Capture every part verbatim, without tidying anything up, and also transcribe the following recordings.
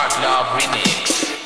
Dark Love Remix.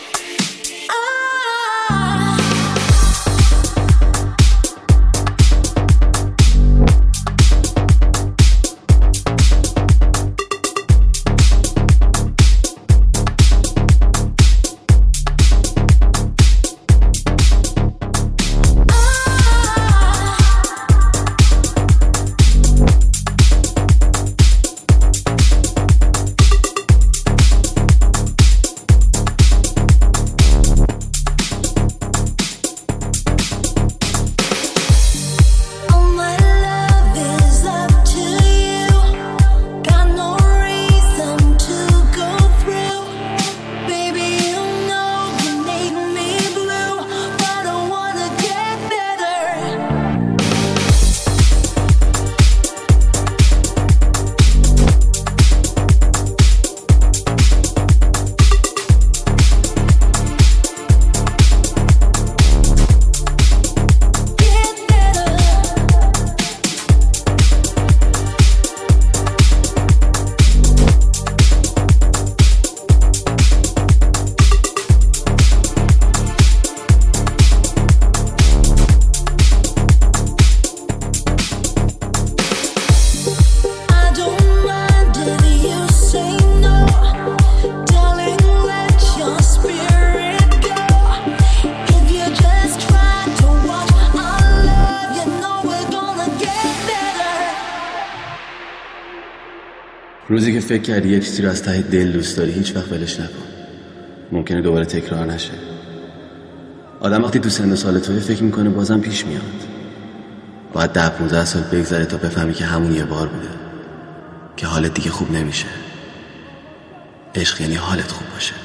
روزی که فکر کردی یه چیزی رو از ته دل دوست داری هیچ وقت ولش نکن. ممکنه دوباره تکرار نشه. آدم وقتی تو سن و سال توی فکر میکنه بازم پیش میاد. باید ده پونزده سال بگذره تا بفهمی که همون یه بار بوده، که حالت دیگه خوب نمیشه. عشق یعنی حالت خوب باشه.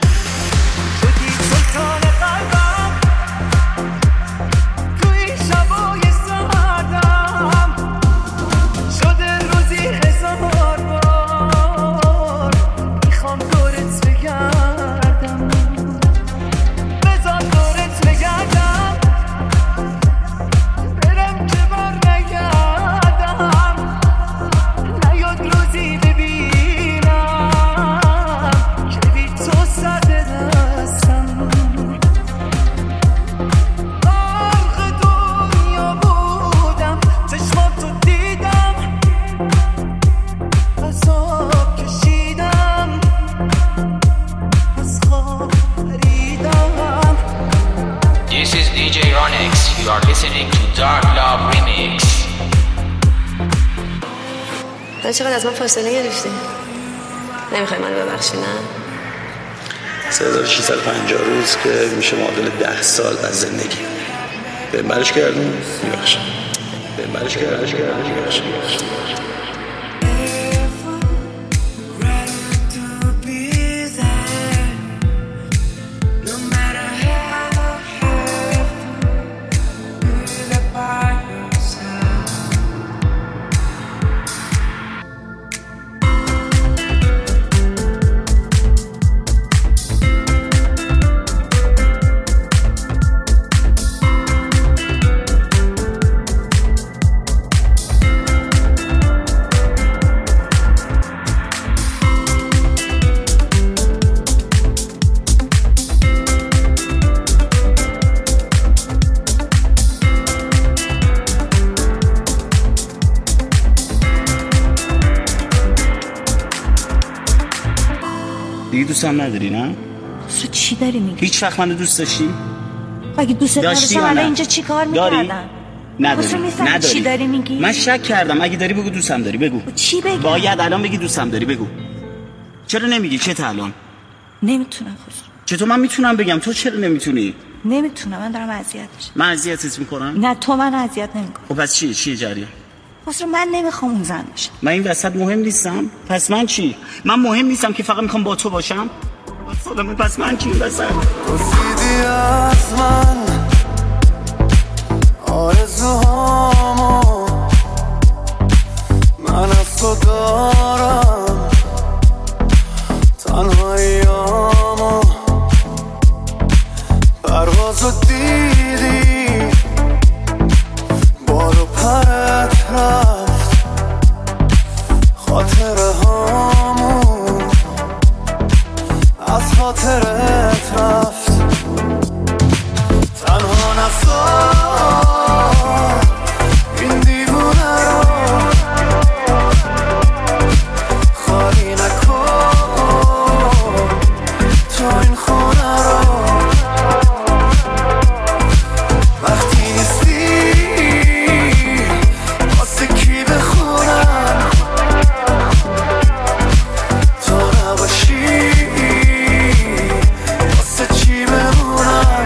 This is دی جی Ronix. You are listening to Dark Love Remix. تا چقدر از من فاصله گرفتی؟ نمیخوای منو ببخشی نه؟ سه هزار و ششصد و پنجاه روز که میشه معادل ده سال از زندگی. به برش کردم میبخشم. به برش کردم میبخشم. دیگه دوستم نداری نه؟ تو چی داری میگی؟ هیچ وقت منو دوست داشتی؟ اگه دوست داشتم الان اینجا چی کار میکردم؟ نداری؟ نداری؟ چی داری میگی؟ من شک کردم. اگه داری بگو دوستم داری. بگو چی بگم؟ باید الان بگی دوستم داری. بگو چرا نمیگی؟ چه تا الان؟ نمیتونم خسرو. چطور من میتونم بگم؟ تو چرا نمیتونی؟ نمیتونم. من دارم اذیت میشم. من اذیتت میکنم؟ نه تو من اذیت نمیکنی. خب پس چیه؟ چیه جریان؟ خسرو من نمیخوام اون زن باشم. من این وسط مهم نیستم؟ پس من چی؟ من مهم نیستم که فقط میخوام با تو باشم؟ سلامه. پس من چی این وسط؟ پرسیدی از من آرزوهامو، من از تو دارم تنهاییامو. پروازو دیدی بارو پرت رفت خاطره هامو، از خاطره خاطرت رفت تنها نسار این دیوونه رو خالی نکن تو این خونه رو وقتی نیستی واسه کی بخونم تو نباشی واسه چی بمونم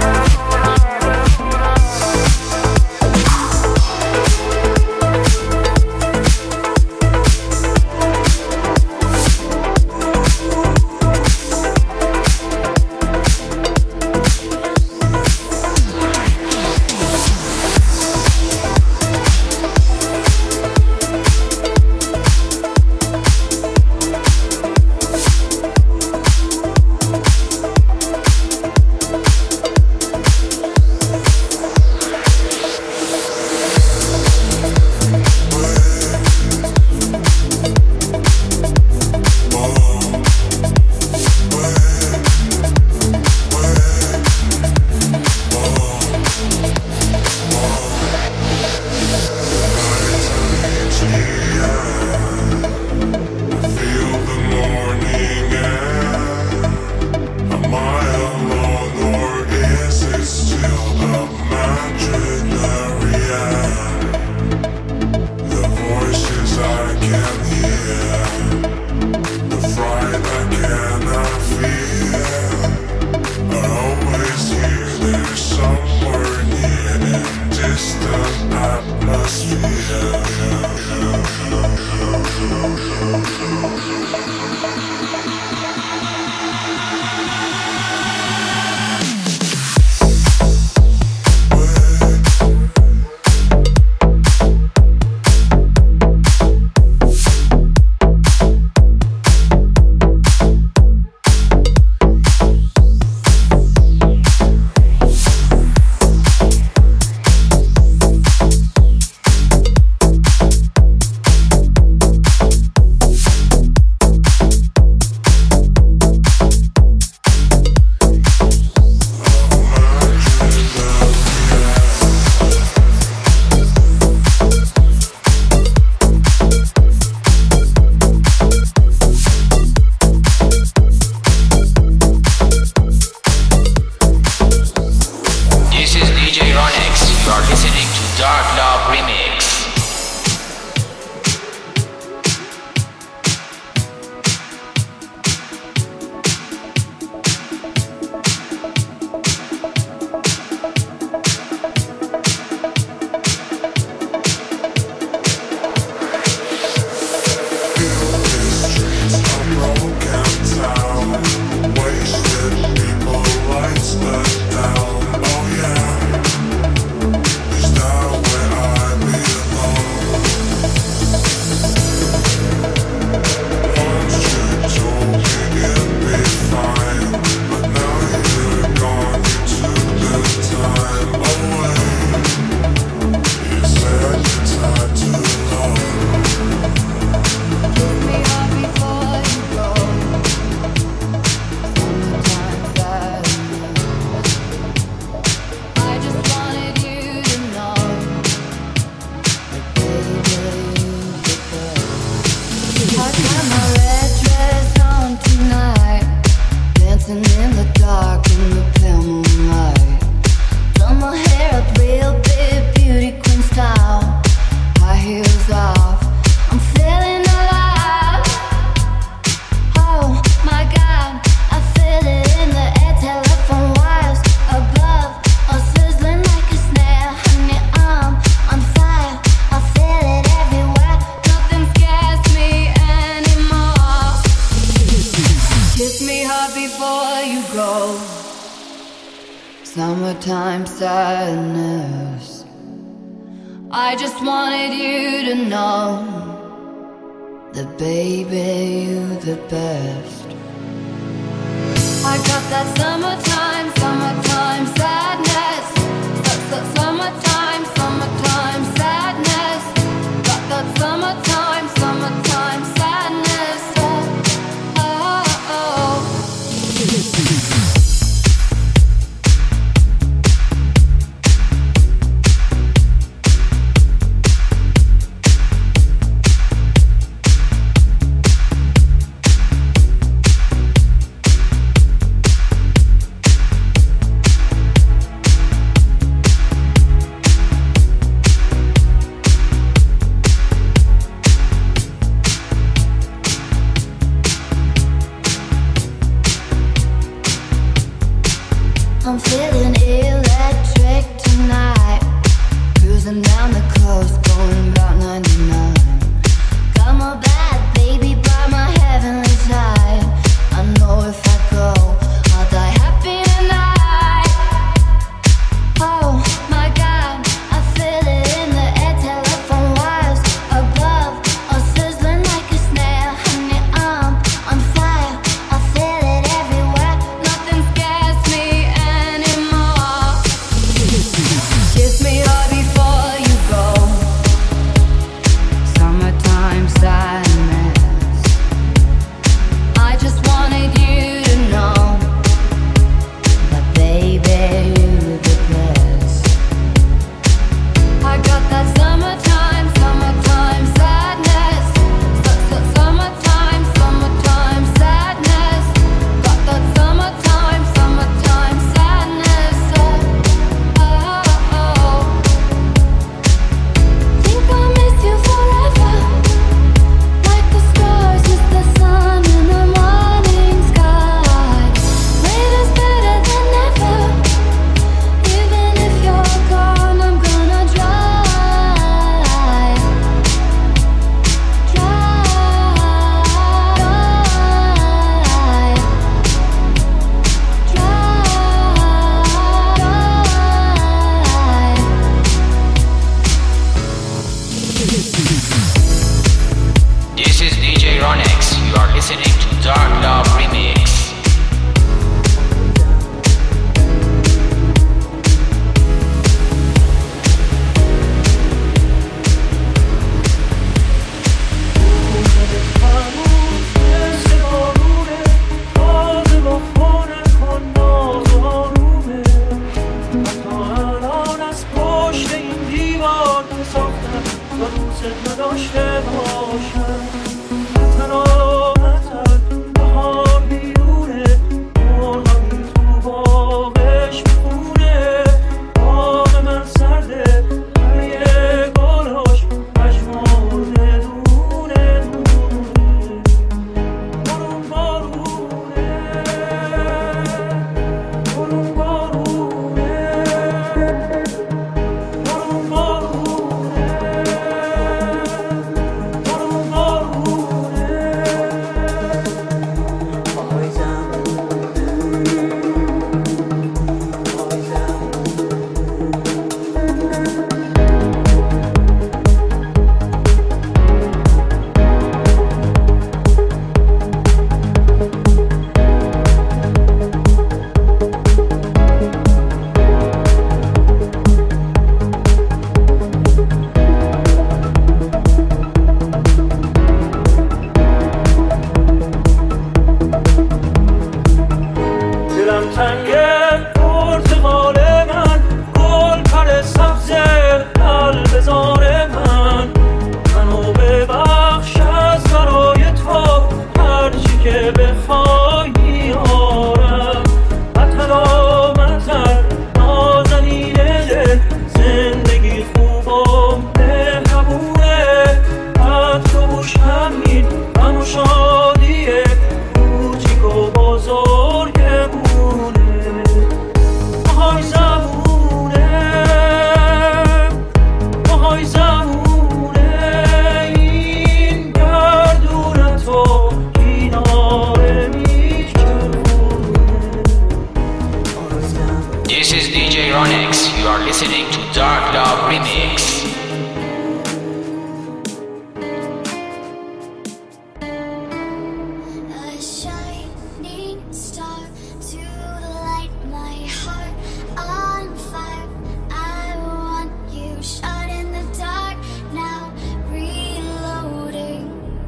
Summertime sadness. I just wanted you to know that baby, you're the best. I got that summertime, summertime sadness. Summertime, summertime sadness. Got that summertime, summertime sadness. Oh, oh, oh. I'm feeling electric tonight. Cruising down the coast, going about ninety-nine. Got my bad baby by my heavenly side. I know if I go, I'll die happy tonight. Oh my God, I feel it in the air, telephone wires above, all sizzling like a snare. Honey, I'm on fire, I feel it everywhere. Nothing scares me anymore. Kiss me hard before you go. Summertime sadness. I just wanted you to know that baby, you're the best. I got that summertime, summertime sadness. Su- su- Summertime, summertime sadness. Got that summertime, summertime sadness. Oh, oh, oh. Think I'll miss you forever. Like the stars miss the sun in the morning sky. Wait is better than never. Even if you're gone, I'm gonna drive, drive, drive. This is D J Ronex. You are listening to Dark Love Remix. دلم تنگه پرتقال من، گل پر سبز قلب زار من. منو ببخش از برای تو، هرچی که بخوای میارم. مطلا مطر نازنین دل، زندگی خوب و مهربونه. عطر و بوش همین غم و شادیه، کوچیک و بزرگمونه. ماهای زمونه، ماهای زمونه. این گردون تو کنار میچرخونه. This is D J Ronex. You are listening to Dark Love Remix. A shining star to light my heart on fire. I want you shot in the dark, now reloading.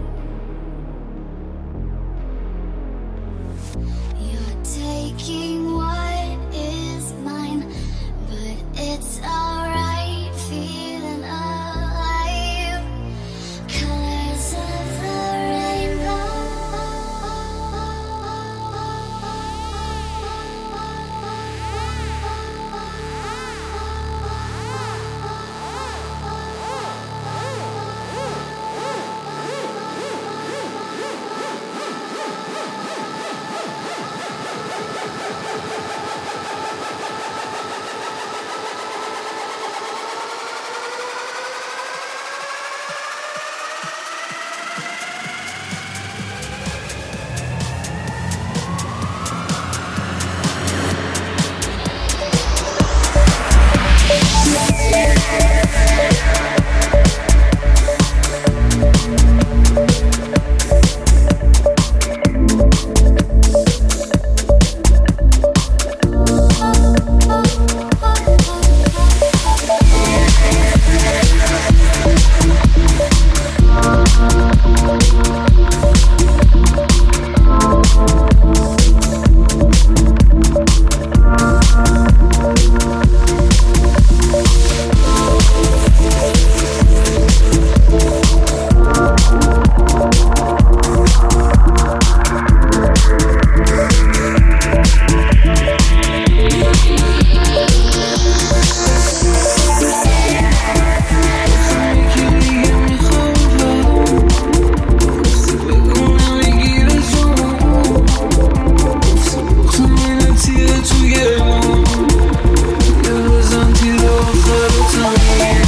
You're taking what is mine, but it's alright, feeling توی اون یه بزن تیر آخر رو تموم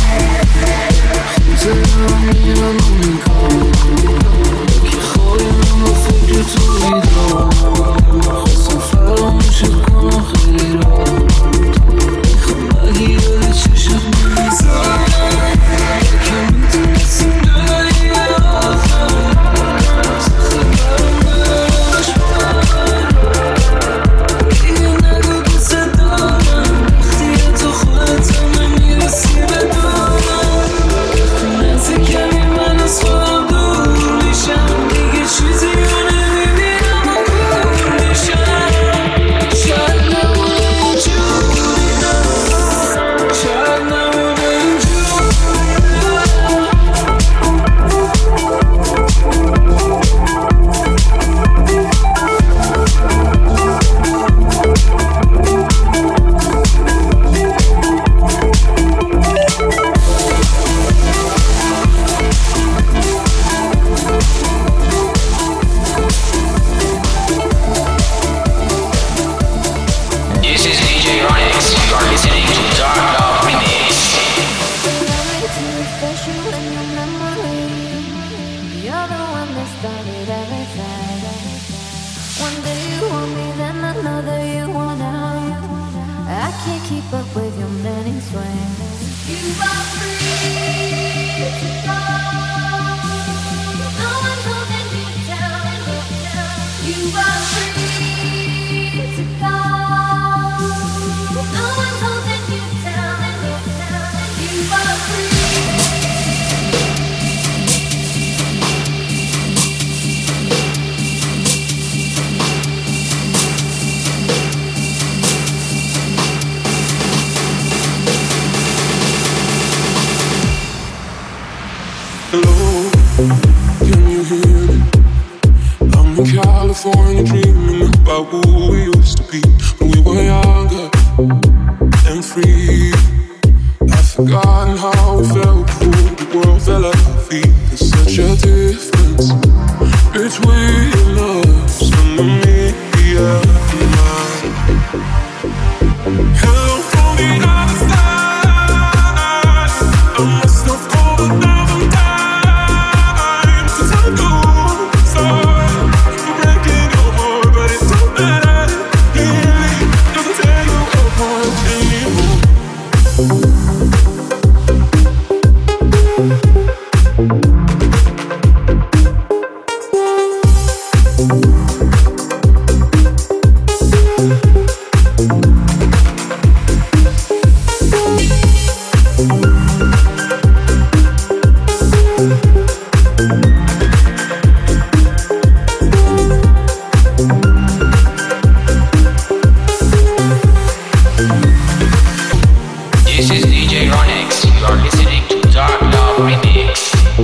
خودم میرم و میکنم که خواهیم و فکر تو میدم خواستم فراموشت کنم خیلی رام میخوام اگه یاد چشت نمیزم که میتونستیم داری به آخر خبرم برش بر دیگه نگو دوست دارم وقتی تو خودت هم نمیرسی به دارم نزدیک کمی من از خودم دور میشم دیگه چیزی رو نمیبینم و کور میشم شاید نمونه اینجوری نه شاید نمونه اینجوری This is D J Onyx. You are listening to Dark Love Remix. You're the one that started everything. One day you want me, then another you want out. I can't keep up with your many swings. You are free to go. No one's holding you down. You are free to go. No one's holding you down. You are free. Hello, can you hear me? I'm in California dreaming about who we used to be when we were younger and free. I've forgotten how it felt before the world fell at our feet. There's such a difference between us and the media and mine. Hello from the other side. I must have called a thousand times to tell you sorry for breaking your heart, but it don't matter. It really doesn't tear you apart anymore. This is D J Onyx. You are listening to Dark Love Remix.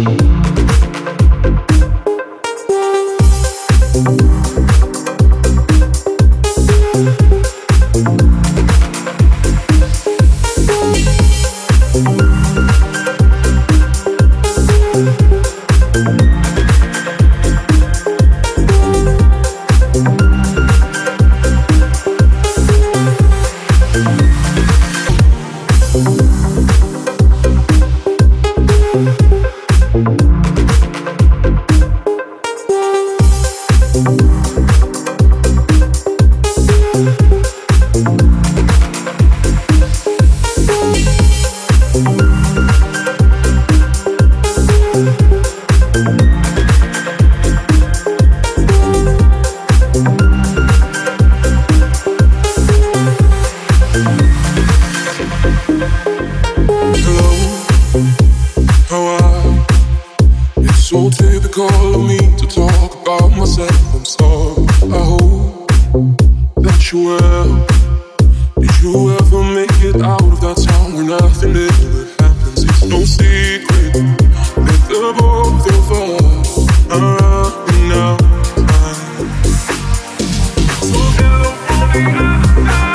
So typical of me to talk about myself. I'm sorry. I hope that you will. Did you ever make it out of that town where nothing ever happens? It's no secret that the both of us are running out of time. So hello from the other side.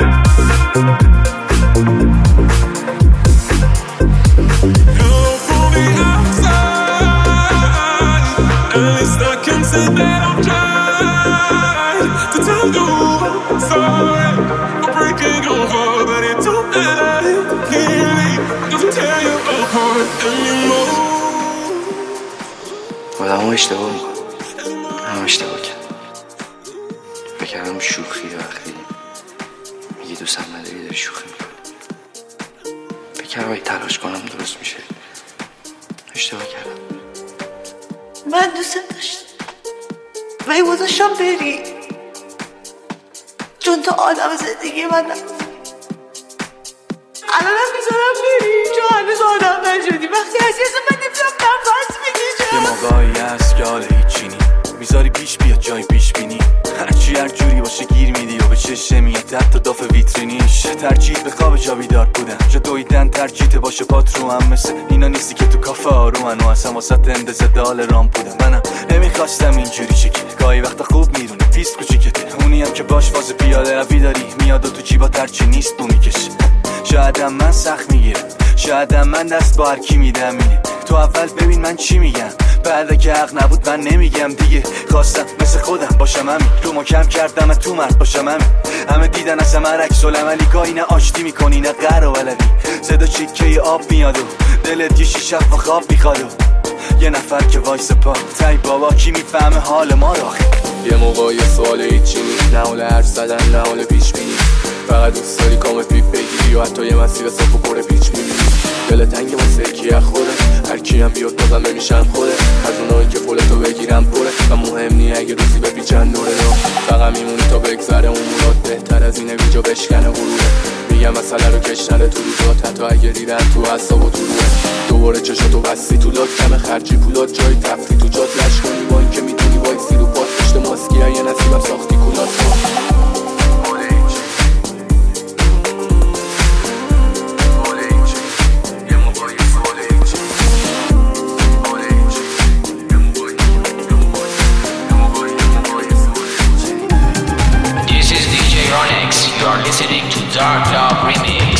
Hello from آدم ها اشتباه میکنم، هم اشتباه کرد. بکردم شوخی وقتی میگی دوستم نداری داری شوخی میکنم. بکردم اگه تلاش کنم درست میشه. اشتباه کردم. من دوست داشتم ولی گذاشتم بری چون تو آدم زندگی من نبود. الانم میذارم بری چون هنوز آدم نشدی. وقتی هستی اصلا من نمیتونم نفس بکشم. یه موقعی هست که حالا هیچی نی میذاری پیش بیاد جای پیش بینی. هرچی هر جوری باشه گیر میدی و به چشه میاد حتی داف ویترینیش. ترجیح به خواب جا بیدار بودن جا دویدن ترجیح باشه پات رو هم مثل اینا نیستی که تو کافه آرومن و اصلا واسه اندازه دال رام بودم. منم نمیخواستم اینجوری چکی گاهی وقتا خوب میدونی پیست کوچیکته اونی هم که باش فاز پیاده روی داری میاد و تو جیبا ترچی نیست بو میکشه. شایدم من سخت میگیرم شایدم من دست با هر کی میدم اینه تو اول ببین من چی میگم بعد که حق نبود من نمیگم دیگه. خواستم مثل خودم باشم همین رو ما کم کردم تو مرد باشم همین. همه دیدن از من عکس العملی گاهی نه آشتی میکنی نه قهر و ولدی. صدا چیکه آب میاد و دلت یه شیشه و خواب میخواد و یه نفر که وایس پا تای بابا کی میفهمه حال ما رو. یه موقع یه سوال هیچی نیست نه حال حرف زدن نه حال پیش بینی. فقط دوست داری کام پیپ بگیری و حتی یه مسیر صاف و پر پیچ میبینی. دل تنگ واسه کیه خوره هر کی هم بیاد بازم نمیشم خوره. از اونایی که پولتو بگیرم پره و مهم نی اگه روزی بپیچن نوره رو. فقط میمونی تا بگذره اون مراد بهتر از اینه بیجا بشکنه غروره. میگم مسئله رو کشتنه تو روزات حتی اگه ریدن تو اعصاب و تو روه. دوباره چشاتو بستی تو لاک کم خرجی پولات جای تفتی تو جات لش کنی با این که میتونی وایسی رو پات پشت ماسکی یه نصیبم ساختی کولات رو. You are listening to Dark Love Remix.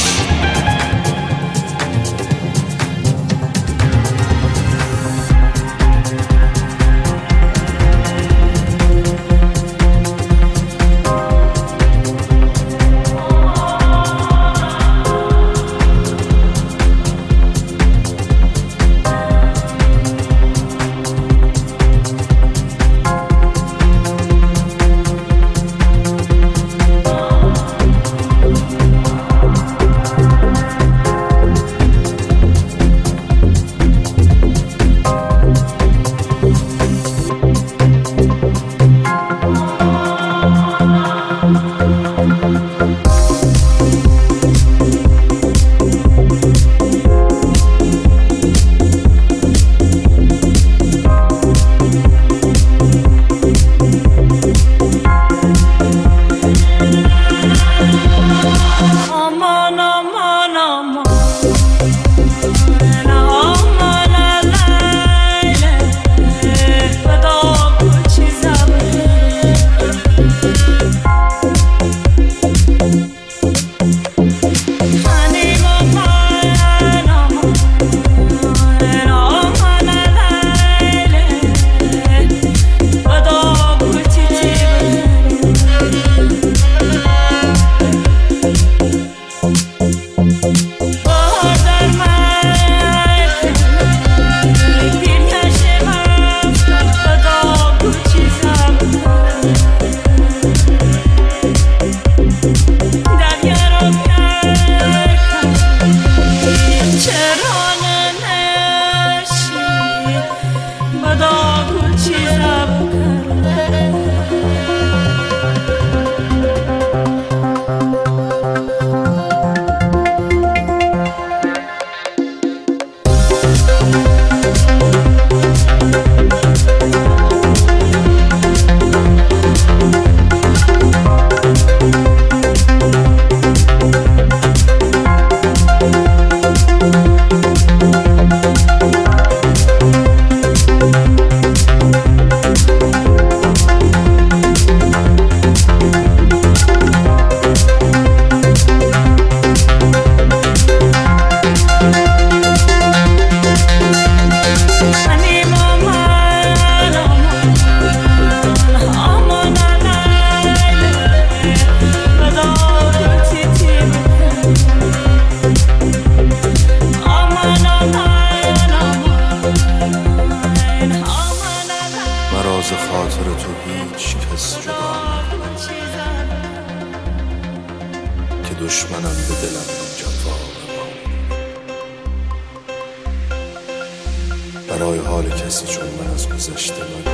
برای حال کسی چون من از گذشته من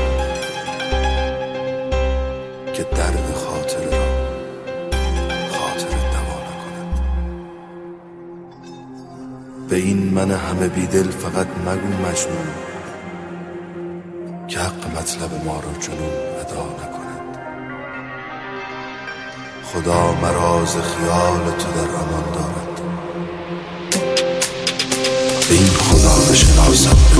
که درد خاطر را خاطر دوا نکند. به این من همه بیدل فقط مگو مجنون که حق مطلب ما را جنون ادا نکند. خدا مراز خیال تو در امان دارد، به این خدا بشناسم